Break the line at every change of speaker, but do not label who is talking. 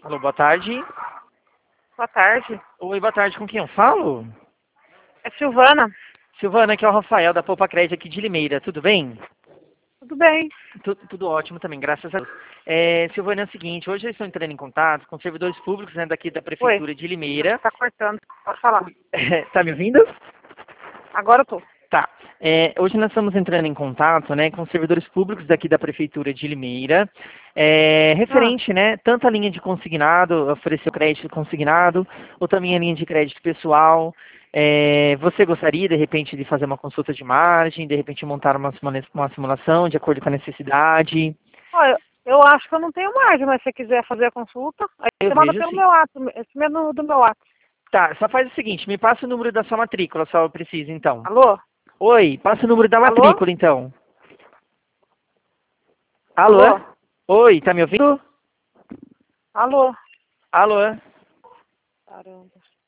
Alô, boa tarde.
Boa tarde.
Oi, boa tarde. Com quem eu falo?
É Silvana.
Silvana, aqui é o Rafael da Poupa Crédito aqui de Limeira. Tudo bem?
Tudo bem?
Tudo ótimo também, graças a Deus. Silvana, é o seguinte, hoje eu estou entrando em contato com servidores públicos, né, daqui da
Oi.
Prefeitura de Limeira.
Tá cortando. Pode falar.
Tá me ouvindo?
Agora eu tô.
Tá. Hoje nós estamos entrando em contato, né, com servidores públicos daqui da Prefeitura de Limeira, referente, né, tanto a linha de consignado, oferecer o crédito consignado, ou também a linha de crédito pessoal. Você gostaria, de repente, de fazer uma consulta de margem, de repente montar uma simulação de acordo com a necessidade?
Olha, eu acho que eu não tenho margem, mas se você quiser fazer a consulta, aí
Eu
você manda
vejo
pelo
sim.
meu ato, esse mesmo do meu ato.
Tá, só faz o seguinte, me passa o número da sua matrícula, só eu preciso, então.
Alô?
Oi, passa o número da
Alô?
matrícula, então. Alô?
Alô?
Oi, tá me ouvindo?
Alô?
Alô?
Caramba.